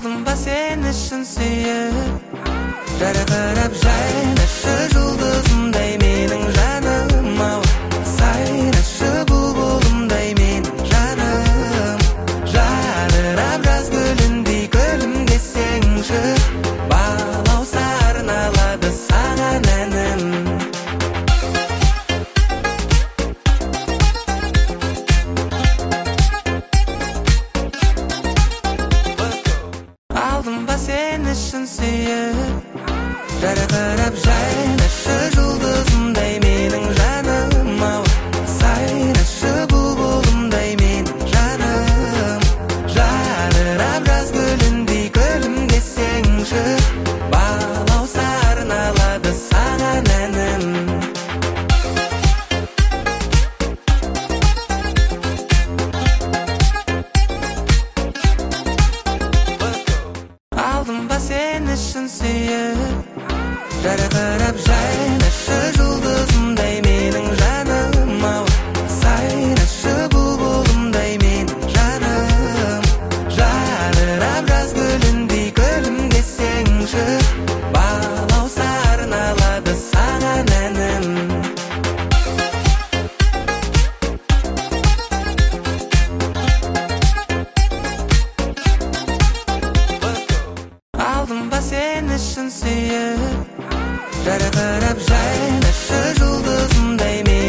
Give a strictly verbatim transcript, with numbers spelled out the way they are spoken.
Aldım ba seni şun suyup Жарқырап жайнашы жұлдызымдай менің жаным ау Сайрашы бұлбұлымдай менің жаным Жадырап жаз гүліндей күлімдесеңші Балауса арналады саған әнім Алдым ба сені шын сүйіп Жарқырап жайнашы жұлдызымдай менің жаным ау Сайрашы бұлбұлымдай менің жаным Жадырап жаз гүліндей күлімдесеңші Балауса арналады саған әнім Алдым ба сені шын сүйіп Жарқырап жайнашы